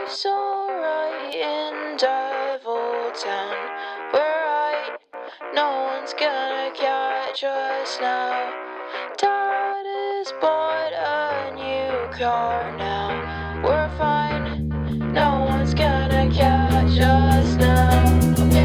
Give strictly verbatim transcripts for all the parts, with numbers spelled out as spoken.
It's alright in Devil Town. We're right, no one's gonna catch us now. Dad has bought a new car now. We're fine, no one's gonna catch us now. Okay.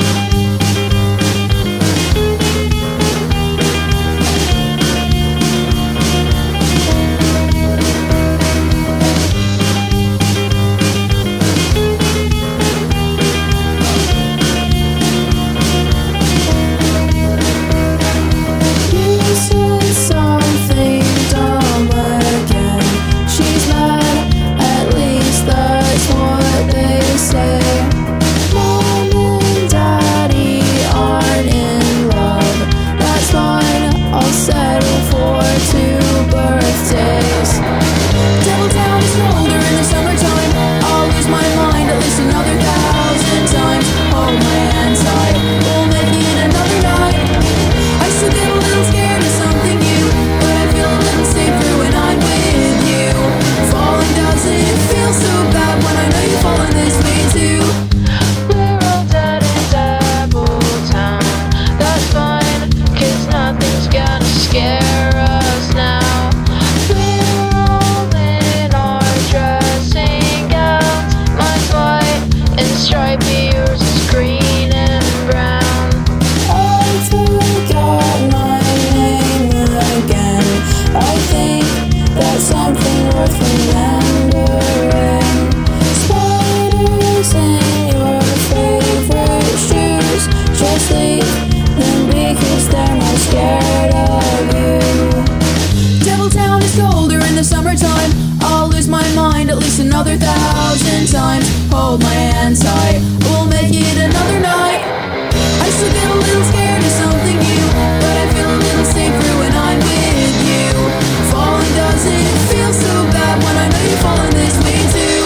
Another thousand times, hold my hand tight, we'll make it another night. I still get a little scared of something new, but I feel a little safer when I'm with you. Falling doesn't feel so bad when I know you're falling this way too.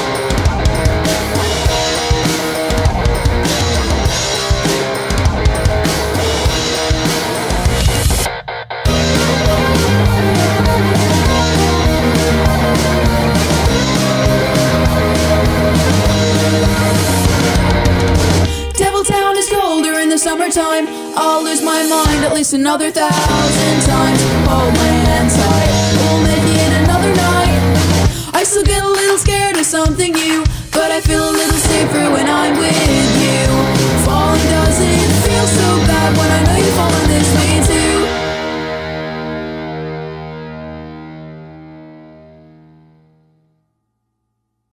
Summertime, I'll lose my mind at least another thousand times. Hold my hand tight, we'll make it another night. I still get a little scared of something new, but I feel a little safer when I'm with you. Falling doesn't feel so bad when I know